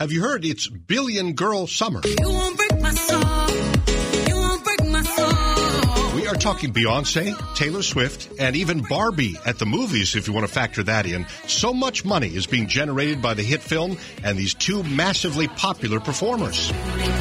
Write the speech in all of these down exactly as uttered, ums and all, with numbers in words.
Have you heard it's Billion Girl Summer? You won't break my soul. You won't break my soul. We are talking Beyonce, Taylor Swift, and even Barbie at the movies, if you want to factor that in. So much money is being generated by the hit film and these two massively popular performers.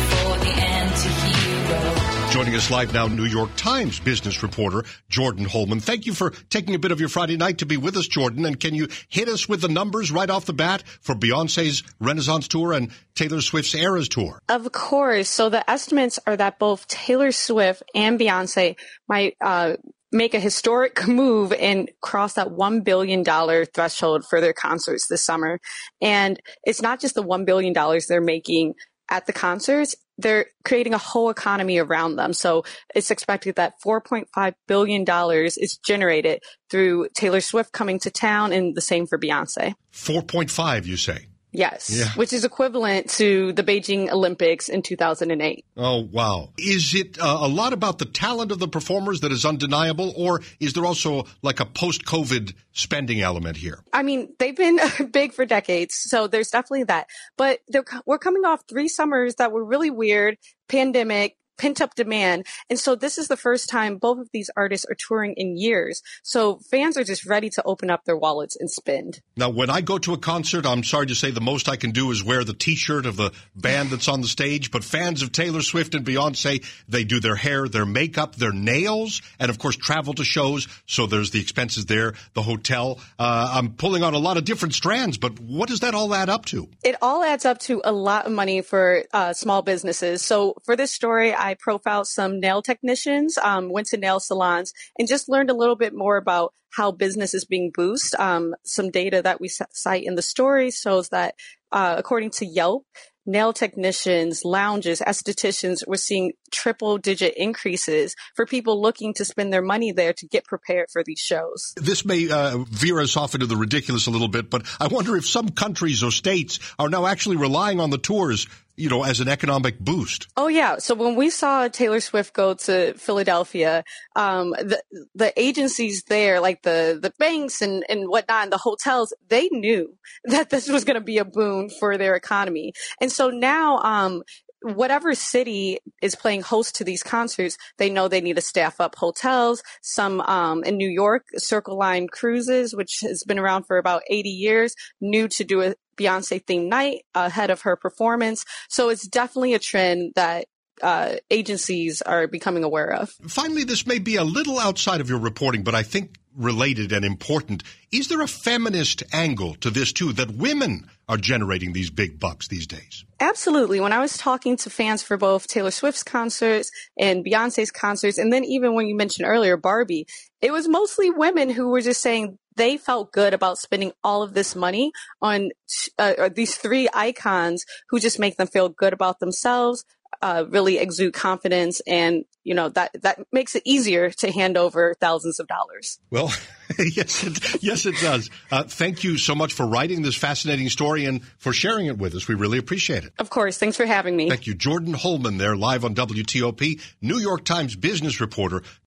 Joining us live now, New York Times business reporter Jordan Holman. Thank you for taking a bit of your Friday night to be with us, Jordan. And can you hit us with the numbers right off the bat for Beyonce's Renaissance Tour and Taylor Swift's Eras Tour? Of course. So the estimates are that both Taylor Swift and Beyonce might uh, make a historic move and cross that one billion dollars threshold for their concerts this summer. And it's not just the one billion dollars they're making at the concerts. They're creating a whole economy around them. So it's expected that four point five billion dollars is generated through Taylor Swift coming to town, and the same for Beyonce. four point five, you say? Yes, yeah. Which is equivalent to the Beijing Olympics in two thousand eight. Oh, wow. Is it uh, a lot about the talent of the performers that is undeniable, or is there also like a post-COVID spending element here? I mean, they've been big for decades, so there's definitely that. But we're coming off three summers that were really weird, pandemic, pent-up demand. And so this is the first time both of these artists are touring in years. So fans are just ready to open up their wallets and spend. Now, when I go to a concert, I'm sorry to say the most I can do is wear the T-shirt of the band that's on the stage. But fans of Taylor Swift and Beyonce, they do their hair, their makeup, their nails, and, of course, travel to shows. So there's the expenses there, the hotel. Uh, I'm pulling on a lot of different strands, but what does that all add up to? It all adds up to a lot of money for uh, small businesses. So for this story, I I profiled some nail technicians, um, went to nail salons, and just learned a little bit more about how business is being boosted. Um, some data that we cite in the story shows that, uh, according to Yelp, nail technicians, lounges, estheticians were seeing triple digit increases for people looking to spend their money there to get prepared for these shows. This may uh, veer us off into the ridiculous a little bit, but I wonder if some countries or states are now actually relying on the tours, you know, as an economic boost. Oh, yeah. So when we saw Taylor Swift go to Philadelphia, um, the the agencies there, like the, the banks and, and whatnot, and the hotels, they knew that this was going to be a boon for their economy. And so now, um, whatever city is playing host to these concerts, they know they need to staff up hotels. Some um, in New York, Circle Line Cruises, which has been around for about eighty years, knew to do a Beyonce themed night ahead of her performance. So it's definitely a trend that uh, agencies are becoming aware of. Finally, this may be a little outside of your reporting, but I think related and important. Is there a feminist angle to this too, that women are generating these big bucks these days? Absolutely. When I was talking to fans for both Taylor Swift's concerts and Beyonce's concerts, and then even when you mentioned earlier Barbie, it was mostly women who were just saying they felt good about spending all of this money on uh, these three icons who just make them feel good about themselves, uh, really exude confidence, and you know that that makes it easier to hand over thousands of dollars. Well, yes, it, yes, it does. Uh, thank you so much for writing this fascinating story and for sharing it with us. We really appreciate it. Of course. Thanks for having me. Thank you. Jordan Holman there, live on W T O P, New York Times business reporter.